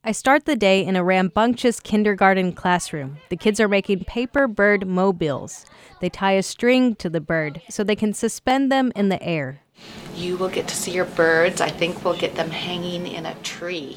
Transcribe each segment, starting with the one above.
I start the day in a rambunctious kindergarten classroom. The kids are making paper bird mobiles. They tie a string to the bird so they can suspend them in the air. You will get to see your birds. I think we'll get them hanging in a tree.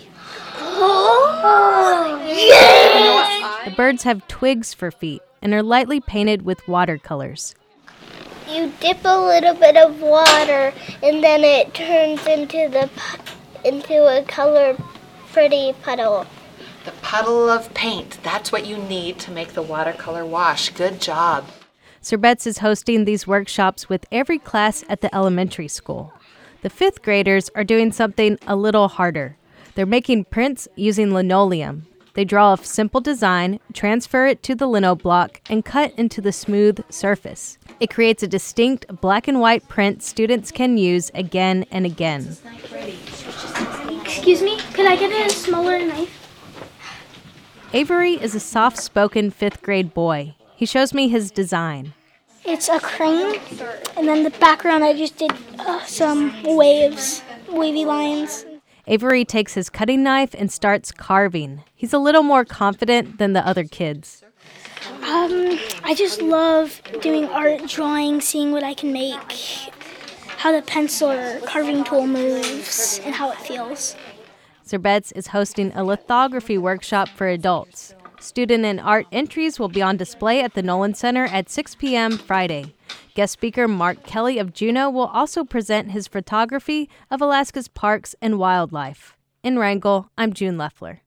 Oh, yes! The birds have twigs for feet and are lightly painted with watercolors. You dip a little bit of water and then it turns into a color pretty puddle. The puddle of paint. That's what you need to make the watercolor wash. Good job. Sir Betts is hosting these workshops with every class at the elementary school. The 5th graders are doing something a little harder. They're making prints using linoleum. They draw a simple design, transfer it to the lino block, and cut into the smooth surface. It creates a distinct black and white print students can use again and again. Excuse me, could I get a smaller knife? Avery is a soft-spoken 5th grade boy. He shows me his design. It's a crane, and then the background I just did some wavy lines. Avery takes his cutting knife and starts carving. He's a little more confident than the other kids. I just love doing art, drawing, seeing what I can make, how the pencil or carving tool moves, and how it feels. Sir Betts is hosting a lithography workshop for adults. Student and art entries will be on display at the Nolan Center at 6 p.m. Friday. Guest speaker Mark Kelly of Juneau will also present his photography of Alaska's parks and wildlife. In Wrangell, I'm June Leffler.